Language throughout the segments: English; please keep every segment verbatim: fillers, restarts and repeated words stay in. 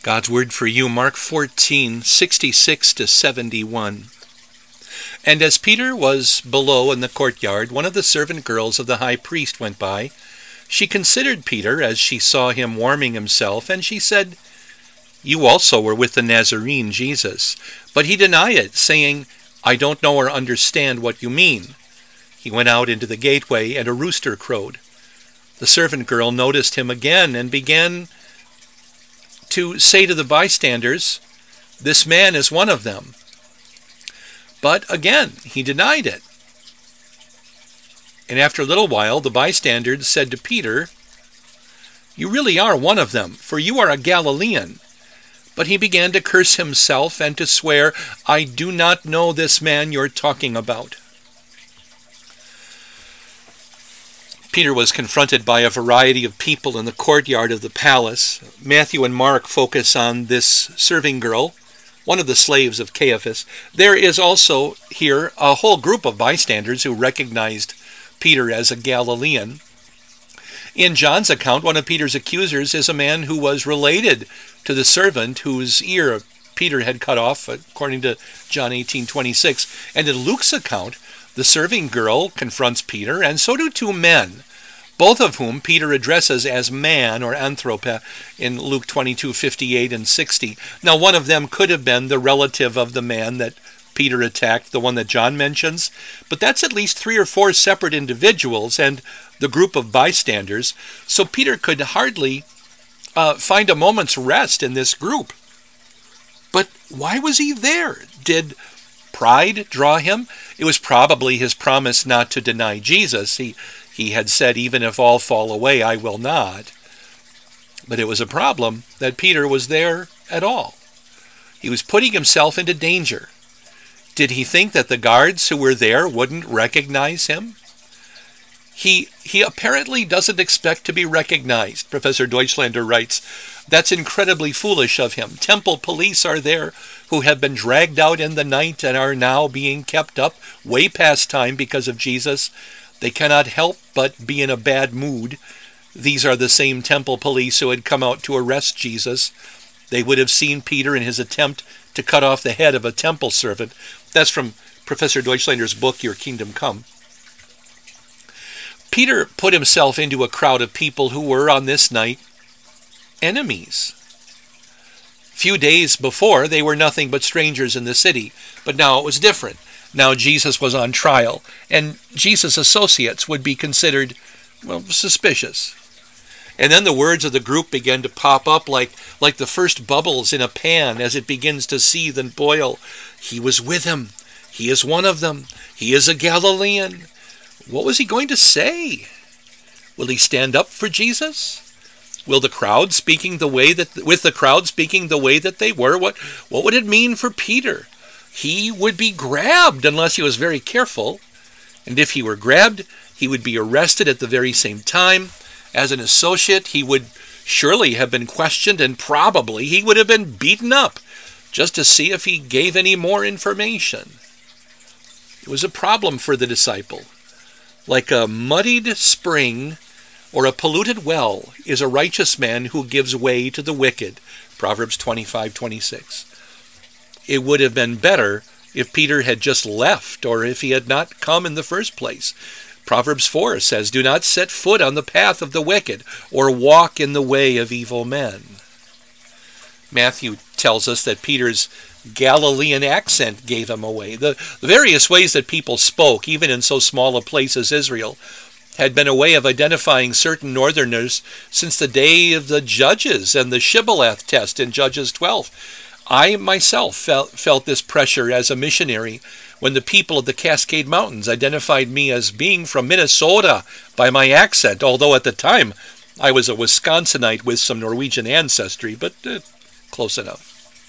God's word for you, Mark fourteen, sixty-six to seventy-one. And as Peter was below in the courtyard, one of the servant girls of the high priest went by. She considered Peter as she saw him warming himself, and she said, "You also were with the Nazarene Jesus." But he denied it, saying, "I don't know or understand what you mean." He went out into the gateway, and a rooster crowed. The servant girl noticed him again and began to say to the bystanders, "This man is one of them." But again, he denied it. And after a little while, the bystanders said to Peter, "You really are one of them, for you are a Galilean." But he began to curse himself and to swear, "I do not know this man you're talking about." Peter was confronted by a variety of people in the courtyard of the palace. Matthew and Mark focus on this serving girl, one of the slaves of Caiaphas. There is also here a whole group of bystanders who recognized Peter as a Galilean. In John's account, one of Peter's accusers is a man who was related to the servant whose ear Peter had cut off, according to John eighteen twenty-six. And in Luke's account, the serving girl confronts Peter, and so do two men, both of whom Peter addresses as man or anthrope in Luke twenty-two, fifty-eight and sixty. Now, one of them could have been the relative of the man that Peter attacked, the one that John mentions, but that's at least three or four separate individuals and the group of bystanders, so Peter could hardly uh, find a moment's rest in this group. But why was he there? Did pride draw him? It was probably his promise not to deny Jesus. He, he had said, "Even if all fall away, I will not." But it was a problem that Peter was there at all. He was putting himself into danger. Did he think that the guards who were there wouldn't recognize him? He, he apparently doesn't expect to be recognized, Professor Deutschlander writes. That's incredibly foolish of him. Temple police are there who have been dragged out in the night and are now being kept up way past time because of Jesus. They cannot help but be in a bad mood. These are the same temple police who had come out to arrest Jesus. They would have seen Peter in his attempt to cut off the head of a temple servant. That's from Professor Deutschlander's book, Your Kingdom Come. Peter put himself into a crowd of people who were, on this night, enemies. Few days before, they were nothing but strangers in the city, but now it was different. Now Jesus was on trial, and Jesus' associates would be considered, well, suspicious. And then the words of the group began to pop up like, like the first bubbles in a pan as it begins to seethe and boil. He was with him. He is one of them. He is a Galilean. What was he going to say? Will he stand up for Jesus? Will the crowd speaking the way that, with the crowd speaking the way that they were, what, what would it mean for Peter? He would be grabbed unless he was very careful. And if he were grabbed, he would be arrested at the very same time. As an associate, he would surely have been questioned, and probably he would have been beaten up just to see if he gave any more information. It was a problem for the disciple. Like a muddied spring or a polluted well is a righteous man who gives way to the wicked. Proverbs twenty-five twenty-six. It would have been better if Peter had just left, or if he had not come in the first place. Proverbs four says, "Do not set foot on the path of the wicked, or walk in the way of evil men." Matthew tells us that Peter's Galilean accent gave him away. The, the various ways that people spoke, even in so small a place as Israel, had been a way of identifying certain northerners since the day of the judges and the Shibboleth test in Judges twelve. I myself felt, felt this pressure as a missionary when the people of the Cascade Mountains identified me as being from Minnesota by my accent, although at the time I was a Wisconsinite with some Norwegian ancestry, but uh, close enough.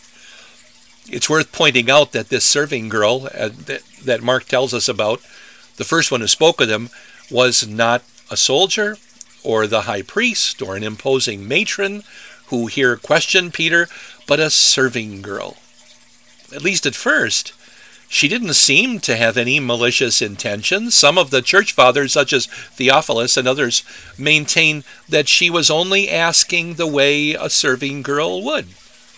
It's worth pointing out that this serving girl uh, that, that Mark tells us about, the first one who spoke with him, was not a soldier or the high priest or an imposing matron who here questioned Peter, but a serving girl. At least at first, she didn't seem to have any malicious intentions. Some of the church fathers, such as Theophilus and others, maintain that she was only asking the way a serving girl would.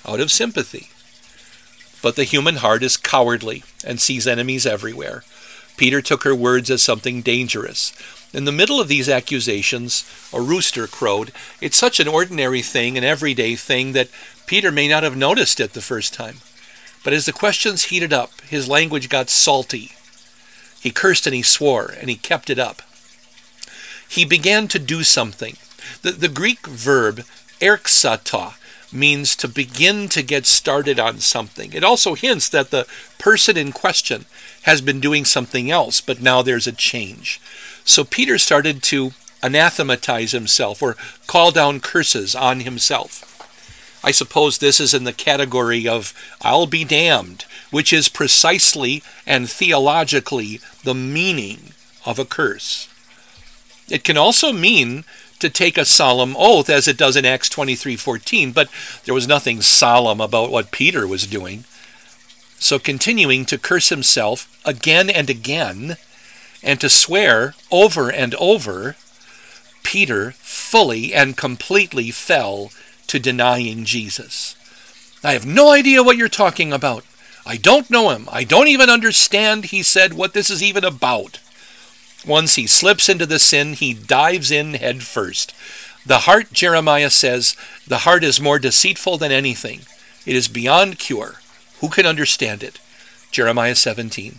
out of sympathy. But the human heart is cowardly and sees enemies everywhere. Peter took her words as something dangerous. In the middle of these accusations, a rooster crowed. It's such an ordinary thing, an everyday thing, that Peter may not have noticed it the first time. But as the questions heated up, his language got salty. He cursed and he swore, and he kept it up. He began to do something. The, the Greek verb erxata means to begin to get started on something. It also hints that the person in question has been doing something else, but now there's a change. So Peter started to anathematize himself or call down curses on himself. I suppose this is in the category of "I'll be damned," which is precisely and theologically the meaning of a curse. It can also mean to take a solemn oath, as it does in Acts twenty-three fourteen, but there was nothing solemn about what Peter was doing. So continuing to curse himself again and again, and to swear over and over, Peter fully and completely fell to denying Jesus. "I have no idea what you're talking about. I don't know him. I don't even understand," he said, "what this is even about." Once he slips into the sin, he dives in head first. The heart, Jeremiah says, the heart is more deceitful than anything. It is beyond cure. Who can understand it? Jeremiah seventeen.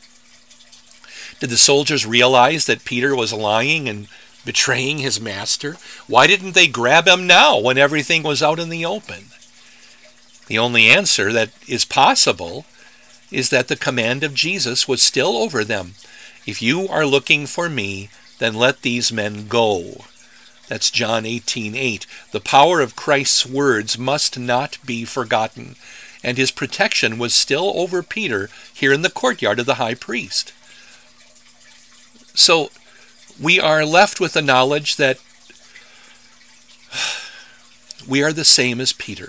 Did the soldiers realize that Peter was lying and betraying his master? Why didn't they grab him now when everything was out in the open? The only answer that is possible is that the command of Jesus was still over them. "If you are looking for me, then let these men go." That's John eighteen eight. The power of Christ's words must not be forgotten, and his protection was still over Peter here in the courtyard of the high priest. So we are left with the knowledge that we are the same as Peter.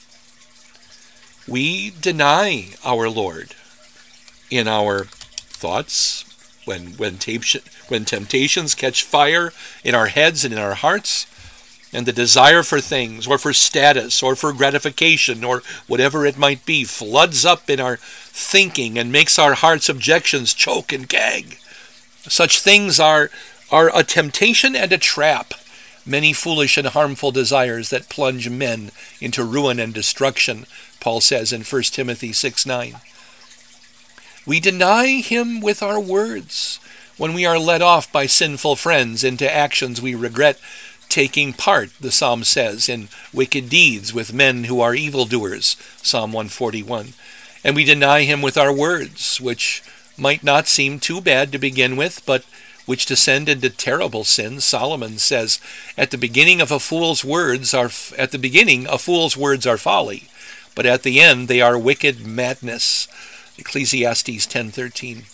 We deny our Lord in our thoughts, when when, temptation, when temptations catch fire in our heads and in our hearts, and the desire for things, or for status, or for gratification, or whatever it might be, floods up in our thinking and makes our heart's objections choke and gag. Such things are, are a temptation and a trap, many foolish and harmful desires that plunge men into ruin and destruction, Paul says in First Timothy six nine. We deny him with our words when we are led off by sinful friends into actions we regret taking part, the psalm says, in wicked deeds with men who are evildoers, Psalm one forty-one. And we deny him with our words, which might not seem too bad to begin with, but which descend into terrible sin. Solomon says, "At the beginning of a fool's words are at the beginning a fool's words are folly, but at the end they are wicked madness." Ecclesiastes ten thirteen.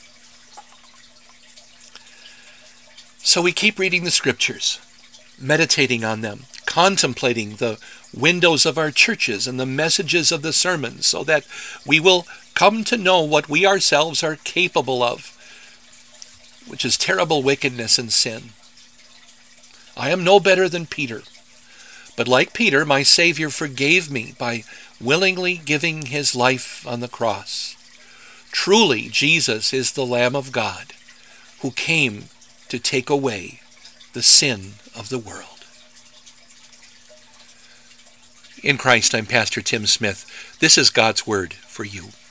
So we keep reading the scriptures, meditating on them, contemplating the windows of our churches and the messages of the sermons, so that we will come to know what we ourselves are capable of, which is terrible wickedness and sin. I am no better than Peter, but like Peter, my Savior forgave me by willingly giving his life on the cross. Truly, Jesus is the Lamb of God who came to take away the sin of the world. In Christ, I'm Pastor Tim Smith. This is God's Word for you.